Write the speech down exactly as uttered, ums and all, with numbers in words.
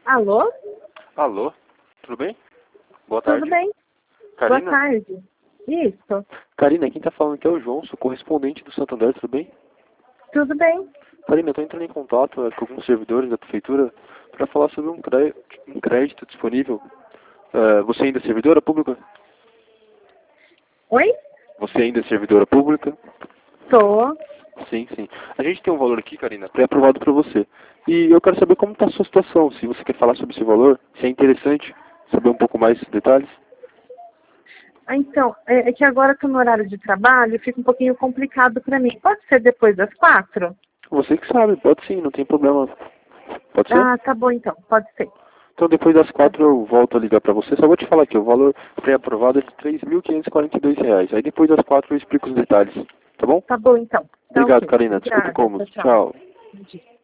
Alô? Alô, tudo bem? Boa tarde. Tudo bem? Karina? Boa tarde. Isso. Karina, quem tá falando aqui é o João, sou correspondente do Santander, tudo bem? Tudo bem. Karina, eu tô entrando em contato é, com alguns servidores da prefeitura para falar sobre um crédito, um crédito disponível. É, você ainda é servidora pública? Oi? Você ainda é servidora pública? Tô. Sim, sim. A gente tem um valor aqui, Karina, pré-aprovado para você. E eu quero saber como está a sua situação, se você quer falar sobre esse valor, se é interessante saber um pouco mais detalhes. Ah, então, é, é que agora eu tô no horário de trabalho, fica um pouquinho complicado pra mim. Pode ser depois das quatro? Você que sabe, pode sim, não tem problema. Pode ser? Ah, tá bom então. Pode ser. Então depois das Pode quatro eu volto a ligar para você. Só vou te falar aqui, o valor pré-aprovado é de três mil quinhentos e quarenta e dois reais. Aí depois das quatro eu explico os detalhes, tá bom? Tá bom então. Tá Obrigado, ok. Karina. Desculpa o Obrigada. incômodo. Tchau, tchau. Tchau. Bom dia.